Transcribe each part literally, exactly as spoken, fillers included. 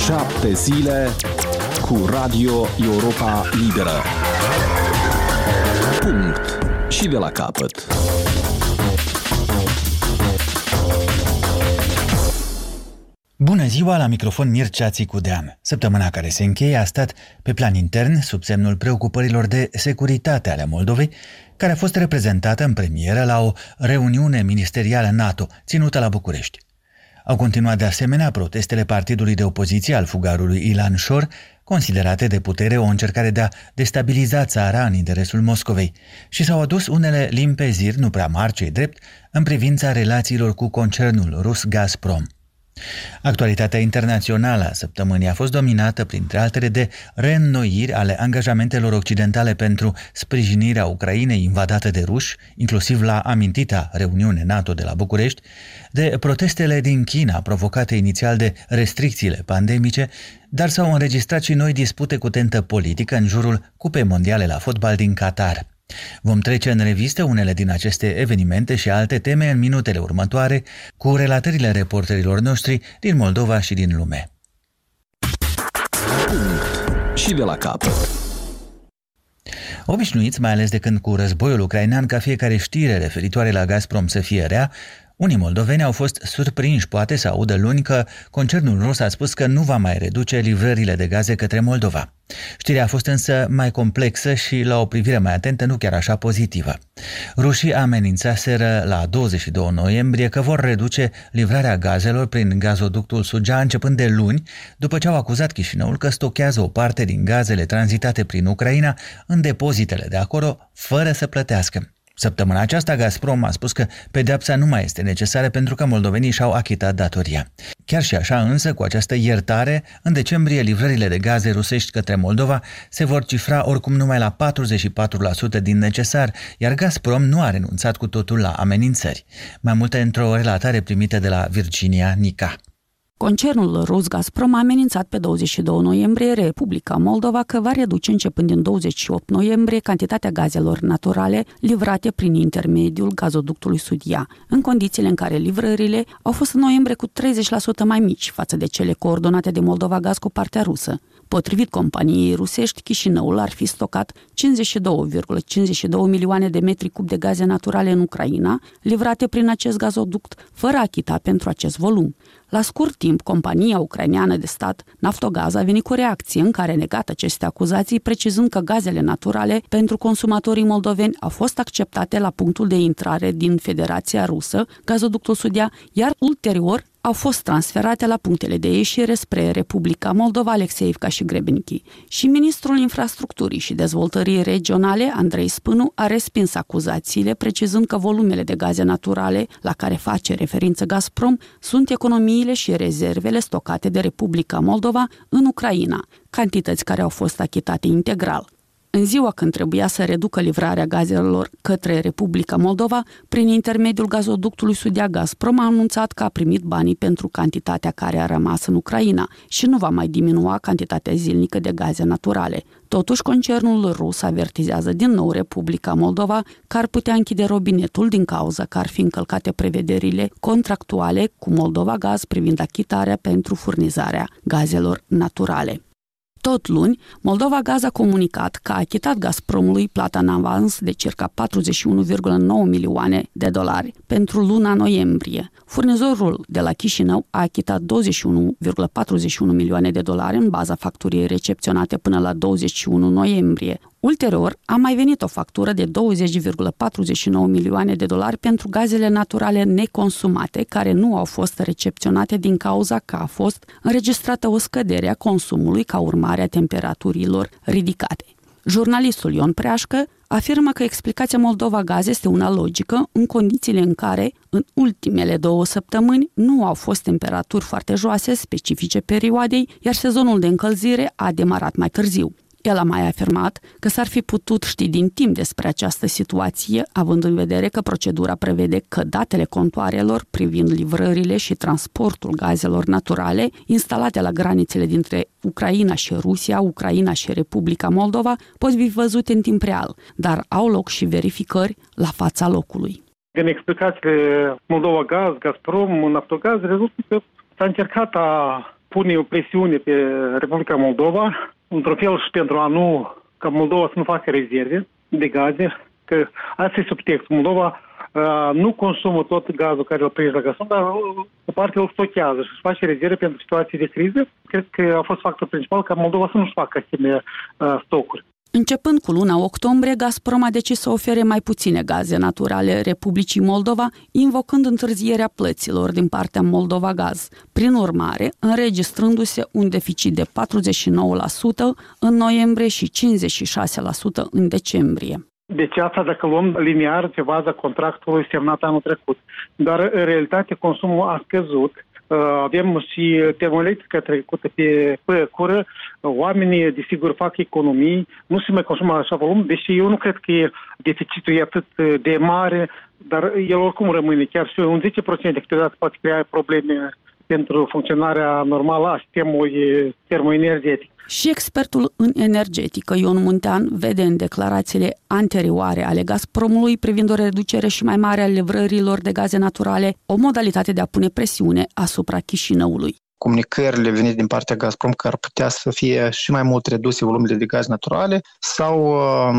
Șapte zile cu Radio Europa Liberă. Punct. Și de la capăt. Bună ziua, la microfon Mircea Țicudean. Săptămâna care se încheie a stat pe plan intern sub semnul preocupărilor de securitate ale Moldovei, care a fost reprezentată în premieră la o reuniune ministerială NATO ținută la București. Au continuat de asemenea protestele partidului de opoziție al fugarului Ilan Șor, considerate de putere o încercare de a destabiliza țara în interesul Moscovei, și s-au adus unele limpeziri nu prea mari, ce-i drept, în privința relațiilor cu concernul rus Gazprom. Actualitatea internațională a săptămânii a fost dominată, printre altele, de reînnoiri ale angajamentelor occidentale pentru sprijinirea Ucrainei invadată de ruși, inclusiv la amintita reuniune NATO de la București, de protestele din China provocate inițial de restricțiile pandemice, dar s-au înregistrat și noi dispute cu tentă politică în jurul Cupei Mondiale la fotbal din Qatar. Vom trece în revistă unele din aceste evenimente și alte teme în minutele următoare, cu relatările reporterilor noștri din Moldova și din lume. Punct. Și de la capăt. Obișnuiți, mai ales de când cu războiul ucrainean, ca fiecare știre referitoare la Gazprom să fie rea, unii moldoveni au fost surprinși poate să audă luni că concernul rus a spus că nu va mai reduce livrările de gaze către Moldova. Știrea a fost însă mai complexă și, la o privire mai atentă, nu chiar așa pozitivă. Rușii amenințaseră la douăzeci și doi noiembrie că vor reduce livrarea gazelor prin gazoductul Sugea începând de luni, după ce au acuzat Chișinăul că stochează o parte din gazele tranzitate prin Ucraina în depozitele de acolo, fără să plătească. Săptămâna aceasta, Gazprom a spus că pedeapsa nu mai este necesară pentru că moldovenii și-au achitat datoria. Chiar și așa, însă, cu această iertare, în decembrie livrările de gaze rusești către Moldova se vor cifra oricum numai la patruzeci și patru la sută din necesar, iar Gazprom nu a renunțat cu totul la amenințări. Mai multe într-o relatare primită de la Virginia Nica. Concernul rus Gazprom a amenințat pe douăzeci și doi noiembrie Republica Moldova că va reduce începând din douăzeci și opt noiembrie cantitatea gazelor naturale livrate prin intermediul gazoductului Sudia, în condițiile în care livrările au fost în noiembrie cu treizeci la sută mai mici față de cele coordonate de Moldova Gaz cu partea rusă. Potrivit companiei rusești, Chișinăul ar fi stocat cincizeci și doi virgulă cincizeci și doi milioane de metri cub de gaze naturale în Ucraina, livrate prin acest gazoduct, fără a achita pentru acest volum. La scurt timp, compania ucraineană de stat Naftogaz a venit cu o reacție în care a negat aceste acuzații, precizând că gazele naturale pentru consumatorii moldoveni au fost acceptate la punctul de intrare din Federația Rusă, gazoductul Sudia, iar ulterior au fost transferate la punctele de ieșire spre Republica Moldova, Alexeivca și Grebenki. Și ministrul infrastructurii și dezvoltării regionale, Andrei Spânu, a respins acuzațiile, precizând că volumele de gaze naturale la care face referință Gazprom sunt economiile și rezervele stocate de Republica Moldova în Ucraina, cantități care au fost achitate integral. În ziua când trebuia să reducă livrarea gazelor către Republica Moldova, prin intermediul gazoductului Sudia, Gazprom a anunțat că a primit banii pentru cantitatea care a rămas în Ucraina și nu va mai diminua cantitatea zilnică de gaze naturale. Totuși, concernul rus avertizează din nou Republica Moldova că ar putea închide robinetul din cauza că ar fi încălcate prevederile contractuale cu Moldova Gaz privind achitarea pentru furnizarea gazelor naturale. Tot luni, Moldova Gaz a comunicat că a achitat Gazpromului plata în avans de circa patruzeci și unu virgulă nouă milioane de dolari pentru luna noiembrie. Furnizorul de la Chișinău a achitat douăzeci și unu virgulă patruzeci și unu milioane de dolari în baza facturii recepționate până la douăzeci și unu noiembrie. Ulterior, a mai venit o factură de douăzeci virgulă patruzeci și nouă milioane de dolari pentru gazele naturale neconsumate, care nu au fost recepționate din cauza că a fost înregistrată o scădere a consumului ca urmare a temperaturilor ridicate. Jurnalistul Ion Preașcă afirmă că explicația Moldova Gaz este una logică în condițiile în care, în ultimele două săptămâni, nu au fost temperaturi foarte joase specifice perioadei, iar sezonul de încălzire a demarat mai târziu. El a mai afirmat că s-ar fi putut ști din timp despre această situație, având în vedere că procedura prevede că datele contoarelor privind livrările și transportul gazelor naturale instalate la granițele dintre Ucraina și Rusia, Ucraina și Republica Moldova pot fi văzute în timp real, dar au loc și verificări la fața locului. Din explicațiile Moldova Gaz, Gazprom, Naftogaz, rezultă că s-a încercat a pune o presiune pe Republica Moldova, într-un fel și pentru a nu, ca Moldova să nu facă rezerve de gaze, că asta e subtextul. Moldova uh, nu consumă tot gazul care îl prinde la Gazprom, dar o parte îl stochează și își face rezerve pentru situații de criză. Cred că a fost factorul principal ca Moldova să nu-și facă asemenea uh, stocuri. Începând cu luna octombrie, Gazprom a decis să ofere mai puține gaze naturale Republicii Moldova, invocând întârzierea plăților din partea Moldova Gaz. Prin urmare, înregistrându-se un deficit de patruzeci și nouă la sută în noiembrie și cincizeci și șase la sută în decembrie. Deci asta dacă luăm liniar pe baza contractului semnat anul trecut. Dar în realitate consumul a scăzut. Avem și termoelectrica trecută pe păcură, oamenii desigur fac economii, nu se mai consumă așa volum, deși eu nu cred că deficitul e atât de mare, dar el oricum rămâne, chiar și un zece la sută câteodată poate crea probleme pentru funcționarea normală a sistemului termoenergetic. Și expertul în energetică, Ion Muntean, vede în declarațiile anterioare ale Gazpromului privind o reducere și mai mare a livrărilor de gaze naturale o modalitate de a pune presiune asupra Chișinăului. Comunicările venite din partea Gazprom că ar putea să fie și mai mult reduse volumele de gaze naturale sau,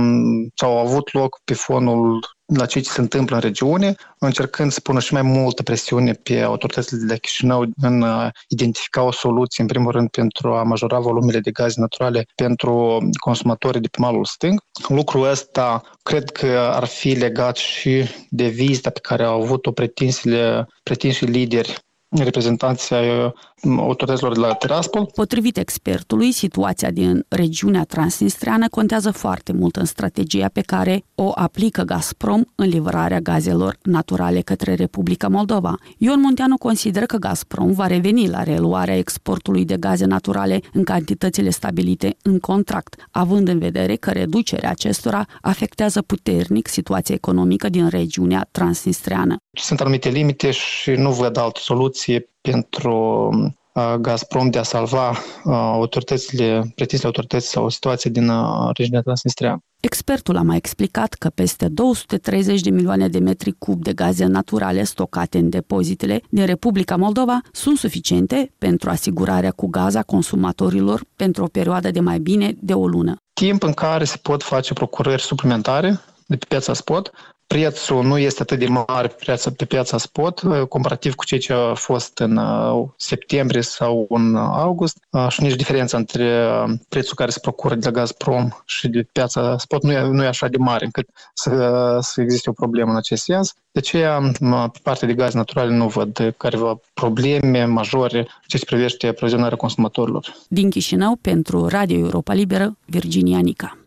sau au avut loc pe fonul la ceea ce se întâmplă în regiune, încercând să pună și mai multă presiune pe autoritățile de la Chișinău în a identifica o soluție, în primul rând, pentru a majora volumele de gaze naturale pentru consumatorii de pe malul stâng. Lucrul ăsta cred că ar fi legat și de vizita pe care au avut-o pretinsile, pretinși lideri reprezentanții autorităților de la Tiraspol. Potrivit expertului, situația din regiunea transnistreană contează foarte mult în strategia pe care o aplică Gazprom în livrarea gazelor naturale către Republica Moldova. Ion Munteanu consideră că Gazprom va reveni la reluarea exportului de gaze naturale în cantitățile stabilite în contract, având în vedere că reducerea acestora afectează puternic situația economică din regiunea transnistreană. Sunt anumite limite și nu văd altă soluție pentru Gazprom de a salva autoritățile, pretinsele autorități sau situația din regiunea transnistreană. Expertul a mai explicat că peste două sute treizeci de milioane de metri cub de gaze naturale stocate în depozitele din Republica Moldova sunt suficiente pentru asigurarea cu gaz a consumatorilor pentru o perioadă de mai bine de o lună. Timp în care se pot face procurări suplimentare de pe piața spot. Prețul nu este atât de mare pe piața, pe piața spot, comparativ cu ceea ce a fost în septembrie sau în august. Și nici diferența între prețul care se procură de la Gazprom și de piața spot nu e, nu e așa de mare încât să, să existe o problemă în acest sens. De aceea, pe partea de gaze naturale nu văd careva probleme majore în ceea ce privește aprovizionarea consumatorilor. Din Chișinău, pentru Radio Europa Liberă, Virginia Nica.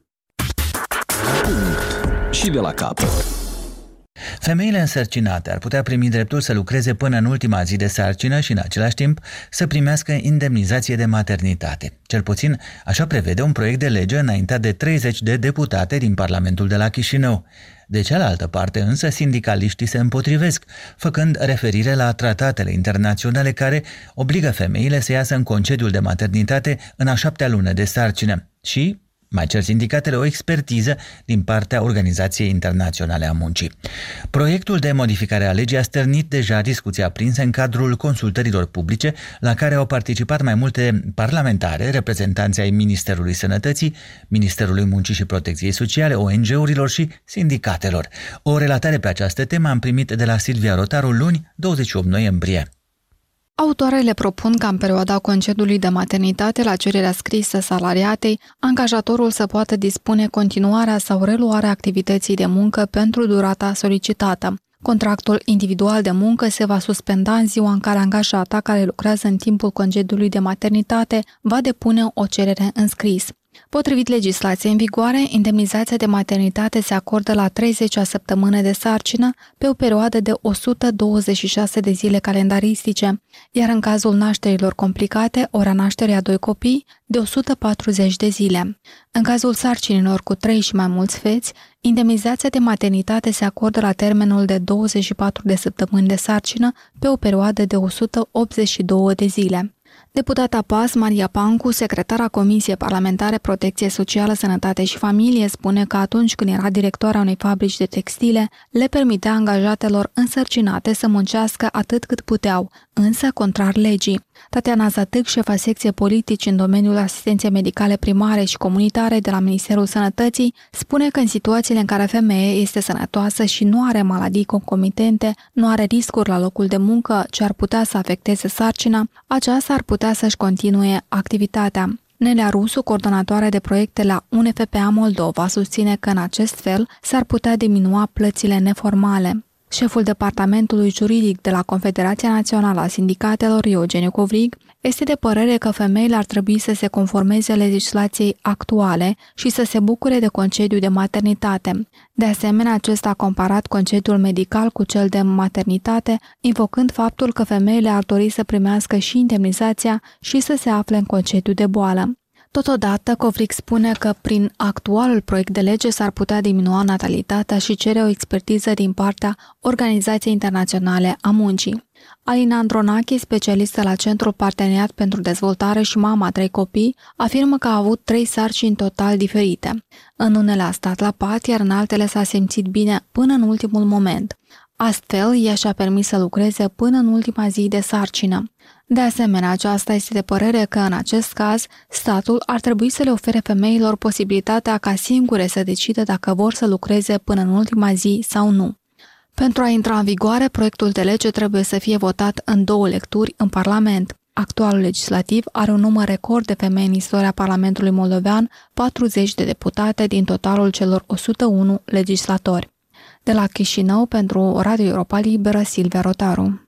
Și de la capăt. Femeile însărcinate ar putea primi dreptul să lucreze până în ultima zi de sarcină și în același timp să primească indemnizație de maternitate. Cel puțin așa prevede un proiect de lege înaintat de treizeci de deputate din Parlamentul de la Chișinău. De cealaltă parte însă sindicaliștii se împotrivesc, făcând referire la tratatele internaționale care obligă femeile să iasă în concediul de maternitate în a șaptea lună de sarcină și mai cer sindicatele o expertiză din partea Organizației Internaționale a Muncii. Proiectul de modificare a legii a stârnit deja discuții aprinse în cadrul consultărilor publice, la care au participat mai multe parlamentare, reprezentanții ai Ministerului Sănătății, Ministerului Muncii și Protecției Sociale, O N G-urilor și sindicatelor. O relatare pe această temă am primit de la Silvia Rotaru luni, douăzeci și opt noiembrie. Autoarele propun ca în perioada concediului de maternitate la cererea scrisă salariatei, angajatorul să poată dispune continuarea sau reluarea activității de muncă pentru durata solicitată. Contractul individual de muncă se va suspenda în ziua în care angajata care lucrează în timpul concediului de maternitate va depune o cerere în scris. Potrivit legislației în vigoare, indemnizația de maternitate se acordă la treizecea săptămână de sarcină pe o perioadă de o sută douăzeci și șase de zile calendaristice, iar în cazul nașterilor complicate, ora nașterii a doi copii, de o sută patruzeci de zile. În cazul sarcinilor cu trei și mai mulți feți, indemnizația de maternitate se acordă la termenul de douăzeci și patru de săptămâni de sarcină pe o perioadă de o sută optzeci și două de zile. Deputata P A S, Maria Pancu, secretara Comisiei Parlamentare Protecție Socială, Sănătate și Familie, spune că atunci când era directoarea unei fabrici de textile, le permitea angajatelor însărcinate să muncească atât cât puteau, însă contrar legii. Tatiana Zatâc, șefa secției politici în domeniul asistenței medicale primare și comunitare de la Ministerul Sănătății, spune că în situațiile în care femeia este sănătoasă și nu are maladii concomitente, nu are riscuri la locul de muncă ce ar putea să afecteze sarcina, aceasta ar putea să-și continue activitatea. Nelea Rusu, coordonatoare de proiecte la U N F P A Moldova, susține că în acest fel s-ar putea diminua plățile neformale. Șeful departamentului juridic de la Confederația Națională a Sindicatelor, Eugeniu Covrig, este de părere că femeile ar trebui să se conformeze legislației actuale și să se bucure de concediu de maternitate. De asemenea, acesta a comparat concediul medical cu cel de maternitate, invocând faptul că femeile ar dori să primească și indemnizația și să se afle în concediu de boală. Totodată, Covrig spune că prin actualul proiect de lege s-ar putea diminua natalitatea și cere o expertiză din partea Organizației Internaționale a Muncii. Alina Andronache, specialistă la Centrul Parteneriat pentru Dezvoltare și mama a trei copii, afirmă că a avut trei sarcini total diferite. În unele a stat la pat, iar în altele s-a simțit bine până în ultimul moment. Astfel, ea și-a permis să lucreze până în ultima zi de sarcină. De asemenea, aceasta este de părere că, în acest caz, statul ar trebui să le ofere femeilor posibilitatea ca singure să decidă dacă vor să lucreze până în ultima zi sau nu. Pentru a intra în vigoare, proiectul de lege trebuie să fie votat în două lecturi în Parlament. Actualul legislativ are un număr record de femei în istoria Parlamentului moldovean, patruzeci de deputate din totalul celor o sută unu legislatori. De la Chișinău, pentru Radio Europa Liberă, Silvia Rotaru.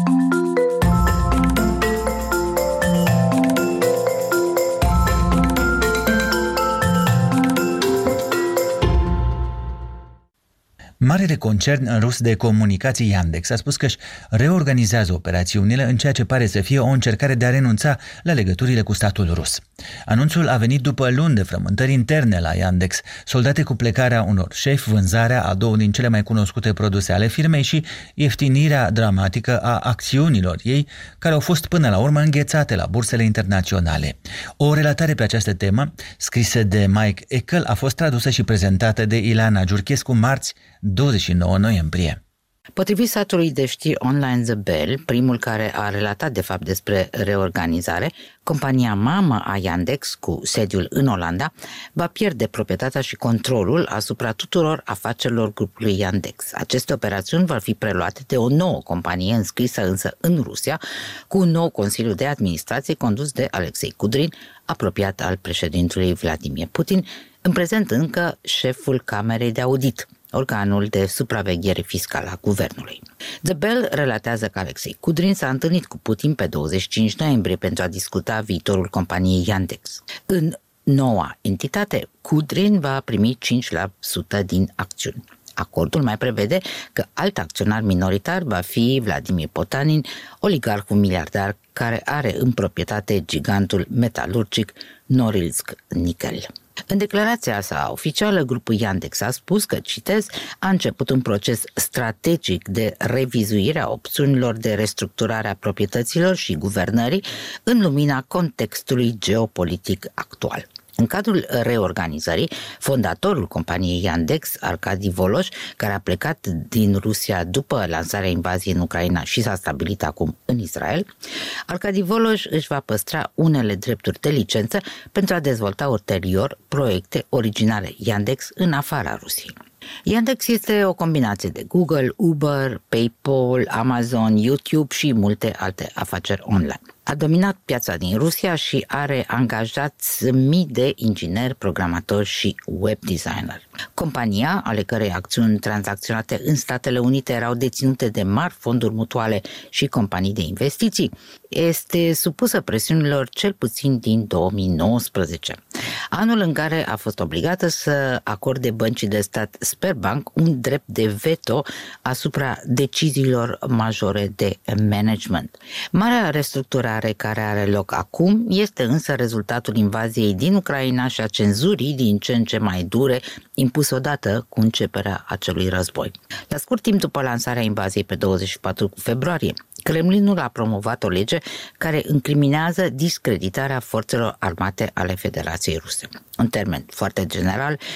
Marele concern rus de comunicații Yandex a spus că își reorganizează operațiunile în ceea ce pare să fie o încercare de a renunța la legăturile cu statul rus. Anunțul a venit după luni de frământări interne la Yandex, soldate cu plecarea unor șefi, vânzarea a două din cele mai cunoscute produse ale firmei și ieftinirea dramatică a acțiunilor ei, care au fost până la urmă înghețate la bursele internaționale. O relatare pe această temă, scrisă de Mike Eckel, a fost tradusă și prezentată de Ileana Giurchescu marți, douăzeci și nouă noiembrie. Potrivit satului de știri online The Bell, primul care a relatat de fapt despre reorganizare, compania mamă a Yandex, cu sediul în Olanda, va pierde proprietatea și controlul asupra tuturor afacerilor grupului Yandex. Aceste operațiuni vor fi preluate de o nouă companie înscrisă însă în Rusia, cu un nou Consiliu de Administrație condus de Alexei Kudrin, apropiat al președintelui Vladimir Putin, în prezent încă șeful Camerei de Audit, organul de supraveghere fiscală a guvernului. The Bell relatează că Alexei Kudrin s-a întâlnit cu Putin pe douăzeci și cinci noiembrie pentru a discuta viitorul companiei Yandex. În noua entitate, Kudrin va primi cinci la sută din acțiuni. Acordul mai prevede că alt acționar minoritar va fi Vladimir Potanin, oligarhul miliardar care are în proprietate gigantul metalurgic Norilsk Nickel. În declarația sa oficială, grupul Yandex a spus că, citez, a început un proces strategic de revizuire a opțiunilor de restructurare a proprietăților și guvernării în lumina contextului geopolitic actual. În cadrul reorganizării, fondatorul companiei Yandex, Arkady Voloș, care a plecat din Rusia după lansarea invaziei în Ucraina și s-a stabilit acum în Israel, Arkady Voloș își va păstra unele drepturi de licență pentru a dezvolta ulterior proiecte originale Yandex în afara Rusiei. Yandex este o combinație de Google, Uber, PayPal, Amazon, YouTube și multe alte afaceri online. A dominat piața din Rusia și are angajați mii de ingineri, programatori și web designer. Compania, ale cărei acțiuni tranzacționate în Statele Unite erau deținute de mari fonduri mutuale și companii de investiții, este supusă presiunilor cel puțin din două mii nouăsprezece, anul în care a fost obligată să acorde băncii de stat Sberbank un drept de veto asupra deciziilor majore de management. Marea restructurare care are loc acum este însă rezultatul invaziei din Ucraina și a cenzurii din ce în ce mai dure impus odată cu începerea acelui război. La scurt timp după lansarea invaziei pe douăzeci și patru februarie, Kremlinul a promovat o lege care incriminează discreditarea forțelor armate ale Federației Ruse. În termen foarte general,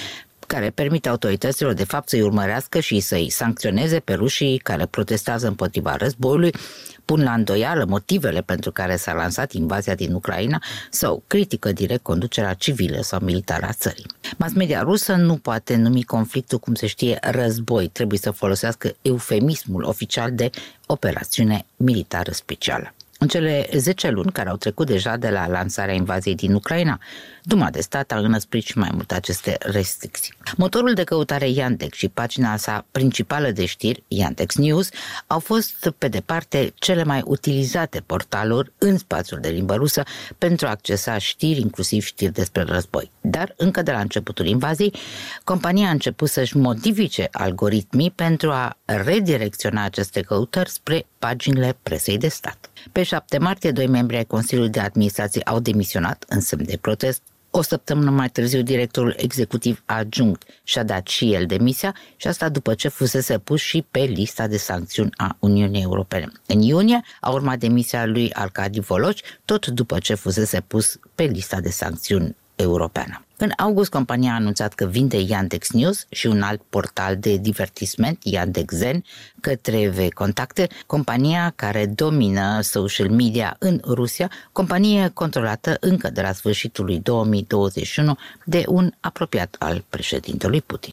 care permite autorităților de fapt să-i urmărească și să-i sancționeze pe rușii care protestează împotriva războiului, pun la îndoială motivele pentru care s-a lansat invazia din Ucraina sau critică direct conducerea civilă sau militară a țării. Mass media rusă nu poate numi conflictul, cum se știe, război. Trebuie să folosească eufemismul oficial de operațiune militară specială. În cele zece luni care au trecut deja de la lansarea invaziei din Ucraina, Duma de Stat a înăsprit și mai mult aceste restricții. Motorul de căutare Yandex și pagina sa principală de știri, Yandex News, au fost pe departe cele mai utilizate portaluri în spațiul de limbă rusă pentru a accesa știri, inclusiv știri despre război. Dar încă de la începutul invaziei, compania a început să-și modifice algoritmii pentru a redirecționa aceste căutări spre paginile presei de stat. Pe șapte martie, doi membri ai Consiliului de Administrație au demisionat în semn de protest. O săptămână mai târziu, directorul executiv adjunct și-a dat și el demisia, și asta după ce fusese pus și pe lista de sancțiuni a Uniunii Europene. În iunie a urmat demisia lui Arkadi Voloci, tot după ce fusese pus pe lista de sancțiuni europeană. În august, compania a anunțat că vinde Yandex News și un alt portal de divertisment, Yandex.Zen, către VKontakte, compania care domină social media în Rusia, companie controlată încă de la sfârșitul lui două mii douăzeci și unu de un apropiat al președintelui Putin.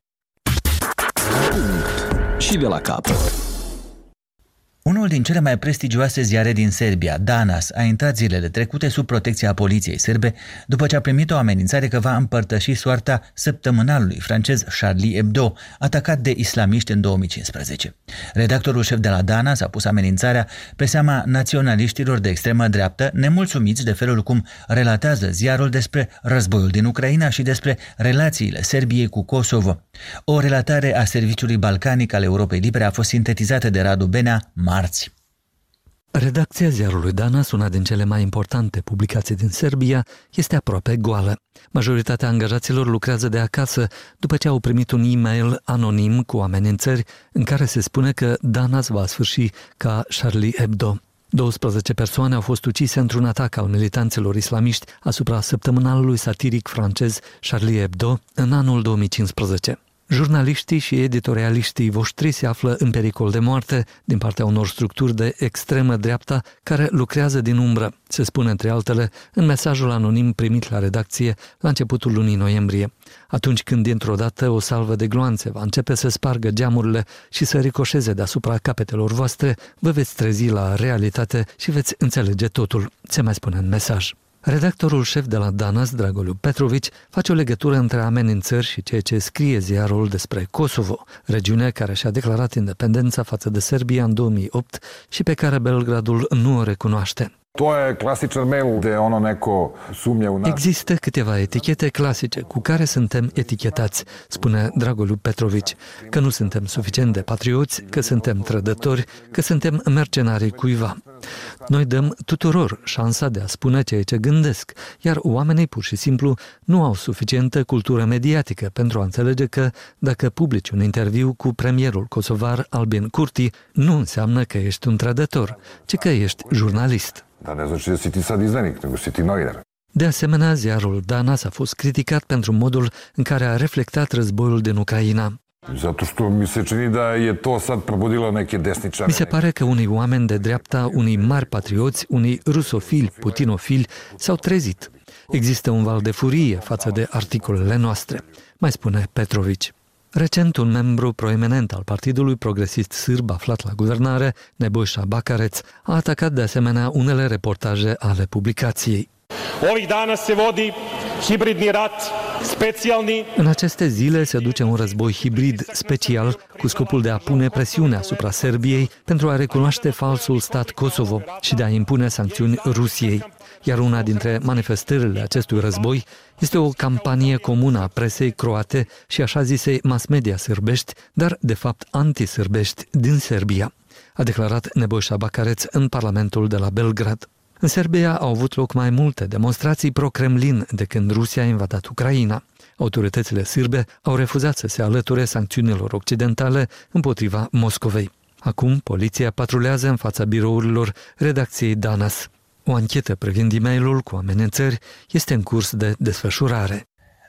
Și de la capăt. Unul din cele mai prestigioase ziare din Serbia, Danas, a intrat zilele trecute sub protecția poliției sârbe după ce a primit o amenințare că va împărtăși soarta săptămânalului francez Charlie Hebdo, atacat de islamiști în două mii cincisprezece. Redactorul șef de la Danas a pus amenințarea pe seama naționaliștilor de extremă dreaptă, nemulțumiți de felul cum relatează ziarul despre războiul din Ucraina și despre relațiile Serbiei cu Kosovo. O relatare a Serviciului Balcanic al Europei Libere a fost sintetizată de Radu Benea marți. Redacția ziarului Danas, una din cele mai importante publicații din Serbia, este aproape goală. Majoritatea angajaților lucrează de acasă după ce au primit un e-mail anonim cu amenințări în care se spune că Danas va sfârși ca Charlie Hebdo. douăsprezece persoane au fost ucise într-un atac al militanților islamiști asupra săptămânalului satiric francez Charlie Hebdo în anul două mii cincisprezece. Jurnaliștii și editorialiștii voștri se află în pericol de moarte din partea unor structuri de extremă dreapta care lucrează din umbră, se spune între altele în mesajul anonim primit la redacție la începutul lunii noiembrie. Atunci când dintr-o dată o salvă de gloanțe va începe să spargă geamurile și să ricoșeze deasupra capetelor voastre, vă veți trezi la realitate și veți înțelege totul, se mai spune în mesaj. Redactorul șef de la Danas, Dragoliu Petrovici, face o legătură între amenințări și ceea ce scrie ziarul despre Kosovo, regiune care și-a declarat independența față de Serbia în două mii opt și pe care Belgradul nu o recunoaște. Există câteva etichete clasice cu care suntem etichetați, spune Dragoliu Petrovici, că nu suntem suficient de patrioți, că suntem trădători, că suntem mercenarii cuiva. Noi dăm tuturor șansa de a spune ceea ce gândesc, iar oamenii pur și simplu nu au suficientă cultură mediatică pentru a înțelege că dacă publici un interviu cu premierul kosovar Albin Kurti, nu înseamnă că ești un trădător, ci că ești jurnalist. De asemenea, ziarul Danas a fost criticat pentru modul în care a reflectat războiul din Ucraina. Mi se pare că unii oameni de dreapta, unii mari patrioți, unii rusofili, putinofili s-au trezit. Există un val de furie față de articolele noastre, mai spune Petrovici. Recent, un membru proeminent al Partidului Progresist Sârb aflat la guvernare, Nebojša Bakarec, a atacat de asemenea unele reportaje ale publicației. Ovih dana se vodi hibridni rat specijalni. În aceste zile se duce un război hibrid special cu scopul de a pune presiune asupra Serbiei pentru a recunoaște falsul stat Kosovo și de a impune sancțiuni Rusiei. Iar una dintre manifestările acestui război este o campanie comună a presei croate și așa zisei mass media sârbești, dar de fapt antisârbești din Serbia, a declarat Nebojša Bakarec în Parlamentul de la Belgrad. În Serbia au avut loc mai multe demonstrații pro-Kremlin de când Rusia a invadat Ucraina. Autoritățile sârbe au refuzat să se alăture sancțiunilor occidentale împotriva Moscovei. Acum, poliția patrulează în fața birourilor redacției Danas. O anchetă privind e-mailul cu amenințări este în curs de desfășurare.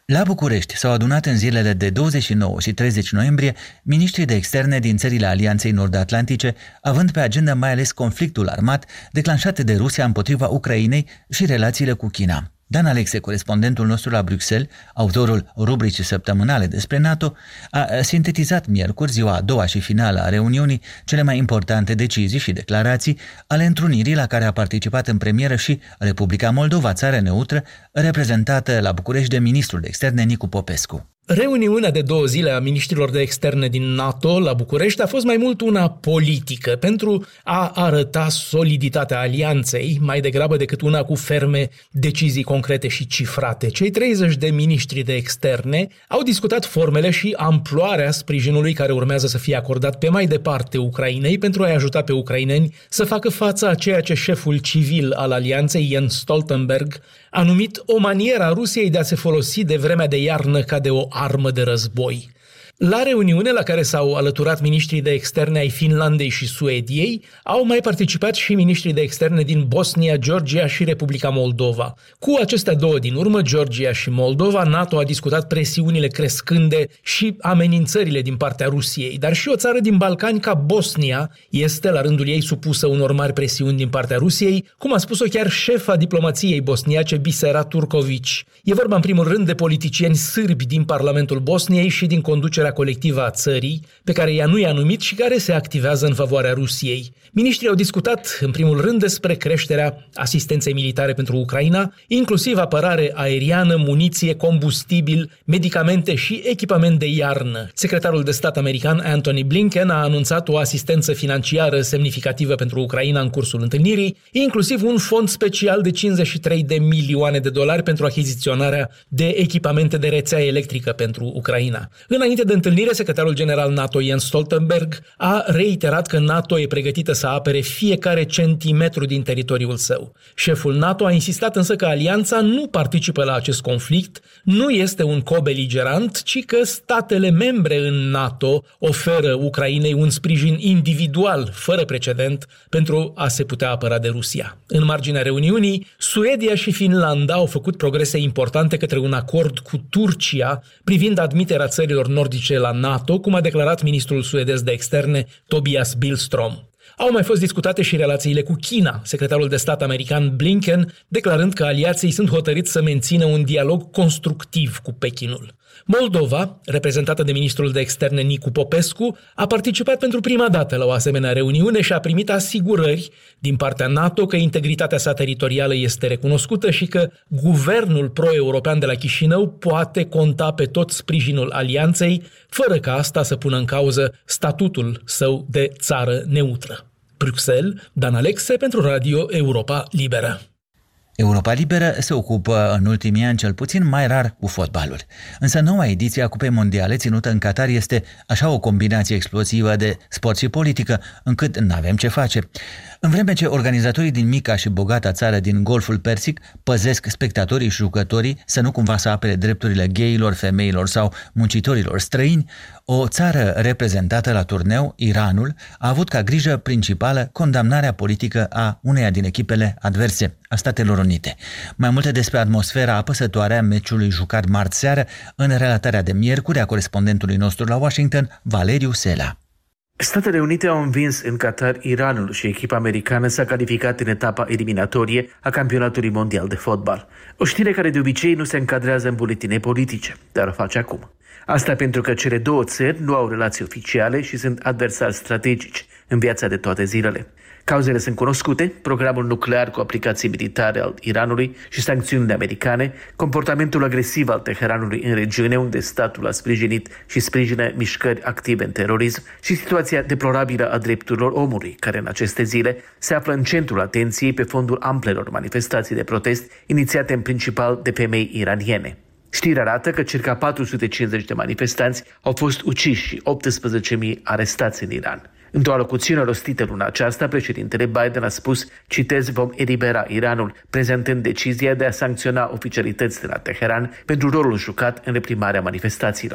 La București s-au adunat în zilele de douăzeci și nouă și treizeci noiembrie miniștrii de externe din țările Alianței Nord-Atlantice, având pe agenda mai ales conflictul armat declanșat de Rusia împotriva Ucrainei și relațiile cu China. Dan Alexe, corespondentul nostru la Bruxelles, autorul rubricii săptămânale despre NATO, a sintetizat miercuri, ziua a doua și finală a reuniunii, cele mai importante decizii și declarații ale întrunirii la care a participat în premieră și Republica Moldova, țară neutră, reprezentată la București de ministrul de externe Nicu Popescu. Reuniunea de două zile a miniștrilor de externe din NATO la București a fost mai mult una politică, pentru a arăta soliditatea alianței, mai degrabă decât una cu ferme decizii concrete și cifrate. Cei treizeci de miniștri de externe au discutat formele și amploarea sprijinului care urmează să fie acordat pe mai departe Ucrainei pentru a-i ajuta pe ucraineni să facă față a ceea ce șeful civil al alianței, Jens Stoltenberg, a numit o manieră a Rusiei de a se folosi de vremea de iarnă ca de o armă de război. La reuniune la care s-au alăturat miniștrii de externe ai Finlandei și Suediei, au mai participat și miniștrii de externe din Bosnia, Georgia și Republica Moldova. Cu acestea două din urmă, Georgia și Moldova, NATO a discutat presiunile crescânde și amenințările din partea Rusiei, dar și o țară din Balcani ca Bosnia este la rândul ei supusă unor mari presiuni din partea Rusiei, cum a spus-o chiar șefa diplomației bosniace Bisera Turković. E vorba în primul rând de politicieni sârbi din Parlamentul Bosniei și din conducerea colectivă a țării, pe care ea nu i-a numit și care se activează în favoarea Rusiei. Miniștrii au discutat, în primul rând, despre creșterea asistenței militare pentru Ucraina, inclusiv apărare aeriană, muniție, combustibil, medicamente și echipament de iarnă. Secretarul de stat american Antony Blinken a anunțat o asistență financiară semnificativă pentru Ucraina în cursul întâlnirii, inclusiv un fond special de cincizeci și trei de milioane de dolari pentru achiziționarea de echipamente de rețea electrică pentru Ucraina. Înainte de întâlnire, secretarul general NATO Jens Stoltenberg a reiterat că NATO e pregătită să apere fiecare centimetru din teritoriul său. Șeful NATO a insistat însă că alianța nu participă la acest conflict, nu este un cobeligerant, ci că statele membre în NATO oferă Ucrainei un sprijin individual, fără precedent, pentru a se putea apăra de Rusia. În marginea reuniunii, Suedia și Finlanda au făcut progrese importante către un acord cu Turcia privind admiterea țărilor nordice la NATO, cum a declarat ministrul suedez de externe Tobias Billström. Au mai fost discutate și relațiile cu China, secretarul de stat american Blinken declarând că aliații sunt hotărâți să mențină un dialog constructiv cu Pechinul. Moldova, reprezentată de ministrul de externe Nicu Popescu, a participat pentru prima dată la o asemenea reuniune și a primit asigurări din partea NATO că integritatea sa teritorială este recunoscută și că guvernul pro-european de la Chișinău poate conta pe tot sprijinul alianței, fără ca asta să pună în cauză statutul său de țară neutră. Bruxelles, Dan Alexe pentru Radio Europa Liberă. Europa Liberă se ocupă în ultimii ani cel puțin mai rar cu fotbalul. Însă noua ediție a Cupei Mondiale ținută în Qatar este așa o combinație explozivă de sport și politică, încât n-avem ce face. În vreme ce organizatorii din mica și bogata țară din Golful Persic păzesc spectatorii și jucătorii să nu cumva să apere drepturile gayilor, femeilor sau muncitorilor străini, o țară reprezentată la turneu, Iranul, a avut ca grijă principală condamnarea politică a uneia din echipele adverse, a Statelor Unite. Mai multe despre atmosfera apăsătoare a meciului jucat marți seară în relatarea de miercuri a corespondentului nostru la Washington, Valeriu Sela. Statele Unite au învins în Qatar Iranul și echipa americană s-a calificat în etapa eliminatorie a campionatului mondial de fotbal. O știre care de obicei nu se încadrează în buletine politice, dar o face acum. Asta pentru că cele două țări nu au relații oficiale și sunt adversari strategici în viața de toate zilele. Cauzele sunt cunoscute, programul nuclear cu aplicații militare al Iranului și sancțiunile americane, comportamentul agresiv al Teheranului în regiune unde statul a sprijinit și sprijină mișcări active în terorism și situația deplorabilă a drepturilor omului, care în aceste zile se află în centrul atenției pe fondul amplelor manifestații de protest inițiate în principal de femei iraniene. Știrea arată că circa patru sute cincizeci de manifestanți au fost uciși și optsprezece mii arestați în Iran. Într-o alocuțiune rostită luna aceasta, președintele Biden a spus, citez, vom elibera Iranul, prezentând decizia de a sancționa oficialități de la Teheran pentru rolul jucat în reprimarea manifestațiilor.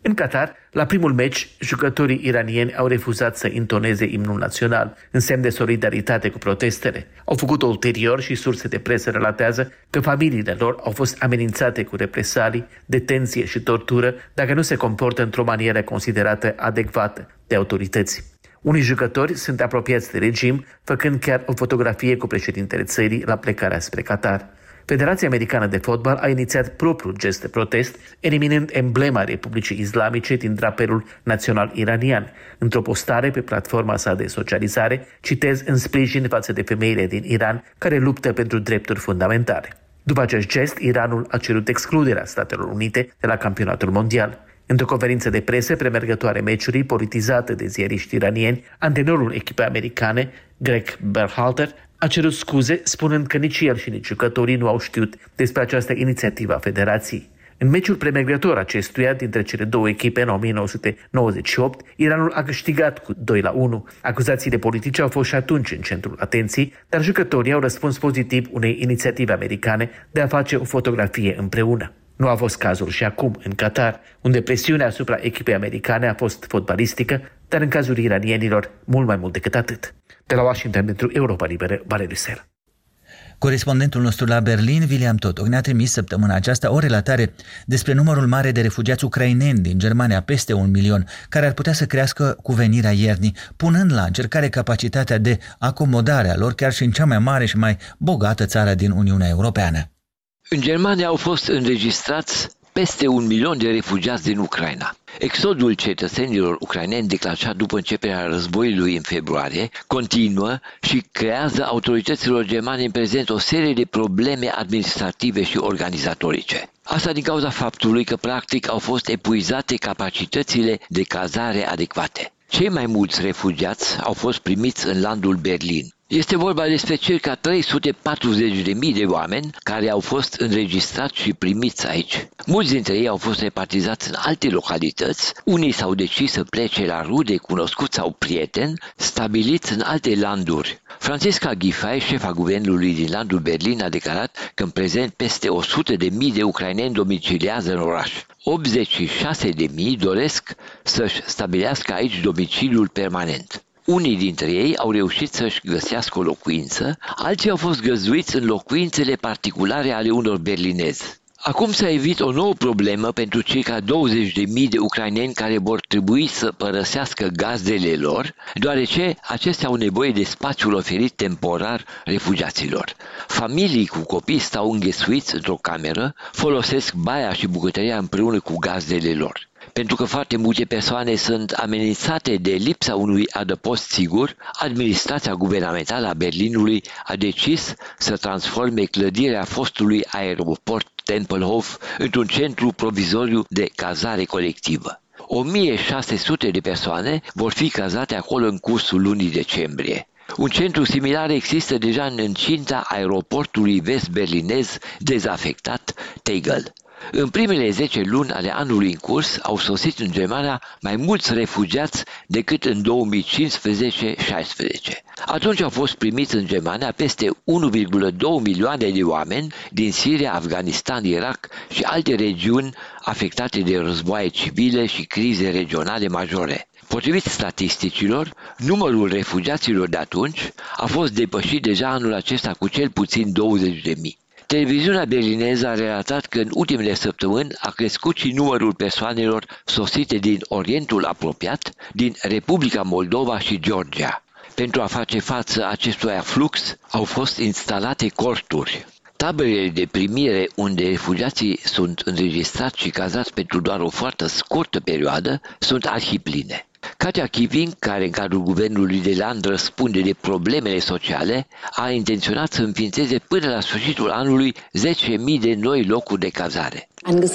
În Qatar, la primul meci, jucătorii iranieni au refuzat să intoneze imnul național, în semn de solidaritate cu protestele. Au făcut-o ulterior și surse de presă relatează că familiile lor au fost amenințate cu represalii, detenție și tortură dacă nu se comportă într-o manieră considerată adecvată de autorități. Unii jucători sunt apropiați de regim, făcând chiar o fotografie cu președintele țării la plecarea spre Qatar. Federația Americană de Fotbal a inițiat propriul gest de protest, eliminând emblema Republicii Islamice din drapelul național iranian. Într-o postare pe platforma sa de socializare, citez în sprijin față de femeile din Iran care luptă pentru drepturi fundamentale. După acest gest, Iranul a cerut excluderea Statelor Unite de la campionatul mondial. Într-o conferință de presă premergătoare meciului, politizată de ziariști iranieni, antrenorul echipei americane, Greg Berhalter, a cerut scuze, spunând că nici el și nici jucătorii nu au știut despre această inițiativă a federației. În meciul premergător acestuia dintre cele două echipe în o mie nouă sute nouăzeci și opt, Iranul a câștigat cu doi la unu. Acuzațiile politice au fost și atunci în centrul atenției, dar jucătorii au răspuns pozitiv unei inițiative americane de a face o fotografie împreună. Nu a fost cazul și acum în Qatar, unde presiunea asupra echipei americane a fost fotbalistică, dar în cazul iranienilor mult mai mult decât atât. De la Washington pentru Europa Liberă, Valeriu Ser. Corespondentul nostru la Berlin, William Totoc, ne-a trimis săptămâna aceasta o relatare despre numărul mare de refugiați ucraineni din Germania, peste un milion, care ar putea să crească cu venirea iernii, punând la încercare capacitatea de acomodare a lor chiar și în cea mai mare și mai bogată țară din Uniunea Europeană. În Germania au fost înregistrați peste un milion de refugiați din Ucraina. Exodul cetățenilor ucraineni declanșat după începerea războiului în februarie continuă și creează autorităților germane în prezent o serie de probleme administrative și organizatorice. Asta din cauza faptului că practic au fost epuizate capacitățile de cazare adecvate. Cei mai mulți refugiați au fost primiți în landul Berlin. Este vorba despre circa trei sute patruzeci de mii de oameni care au fost înregistrați și primiți aici. Mulți dintre ei au fost repartizați în alte localități, unii s-au decis să plece la rude, cunoscuți sau prieteni, stabiliți în alte landuri. Franziska Giffey, șefa guvernului din landul Berlin, a declarat că în prezent peste o sută de mii de ucraineni domiciliază în oraș. optzeci și șase de mii doresc să-și stabilească aici domiciliul permanent. Unii dintre ei au reușit să-și găsească o locuință, alții au fost găzduiți în locuințele particulare ale unor berlinezi. Acum s-a evit o nouă problemă pentru circa douăzeci de mii de ucraineni care vor trebui să părăsească gazdele lor, deoarece acestea au nevoie de spațiul oferit temporar refugiaților. Familii cu copii stau înghesuiți într-o cameră, folosesc baia și bucătăria împreună cu gazdele lor. Pentru că foarte multe persoane sunt amenințate de lipsa unui adăpost sigur, administrația guvernamentală a Berlinului a decis să transforme clădirea fostului aeroport Tempelhof într-un centru provizoriu de cazare colectivă. o mie șase sute de persoane vor fi cazate acolo în cursul lunii decembrie. Un centru similar există deja în incinta aeroportului vest-berlinez dezafectat Tegel. În primele zece luni ale anului în curs au sosit în Germania mai mulți refugiați decât în două mii cincisprezece șaisprezece. Atunci au fost primiți în Germania peste unu virgulă doi milioane de oameni din Siria, Afganistan, Irak și alte regiuni afectate de războaie civile și crize regionale majore. Potrivit statisticilor, numărul refugiaților de atunci a fost depășit deja anul acesta cu cel puțin douăzeci de mii. Televiziunea berlineză a relatat că în ultimele săptămâni a crescut și numărul persoanelor sosite din Orientul apropiat, din Republica Moldova și Georgia. Pentru a face față acestui aflux, au fost instalate corturi. Taberele de primire unde refugiații sunt înregistrați și cazați pentru doar o foarte scurtă perioadă sunt arhipline. Katja Kipping, care în cadrul guvernului de land răspunde de problemele sociale, a intenționat să înființeze până la sfârșitul anului zece mii de noi locuri de cazare.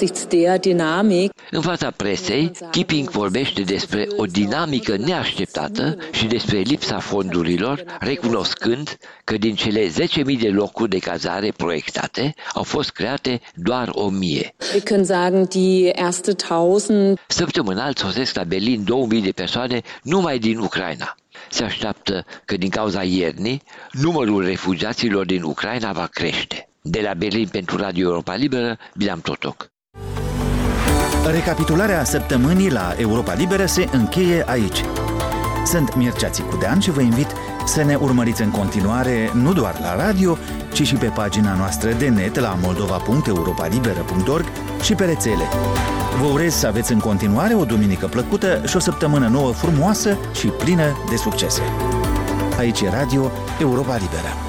În fața presei, Kipping vorbește despre o dinamică neașteptată și despre lipsa fondurilor, recunoscând că din cele zece mii de locuri de cazare proiectate au fost create doar o mie. Săptămânal sosesc la Berlin două mii de persoane numai din Ucraina. Se așteaptă că din cauza iernii, numărul refugiaților din Ucraina va crește. De la Berlin pentru Radio Europa Liberă, Bilam Totoc. Recapitularea săptămânii la Europa Liberă se încheie aici. Sunt Mircea Țicudean și vă invit să ne urmăriți în continuare nu doar la radio, ci și pe pagina noastră de net la moldova punct europa liberă punct org și pe rețele. Vă urez să aveți în continuare o duminică plăcută și o săptămână nouă frumoasă și plină de succese. Aici e Radio Europa Liberă.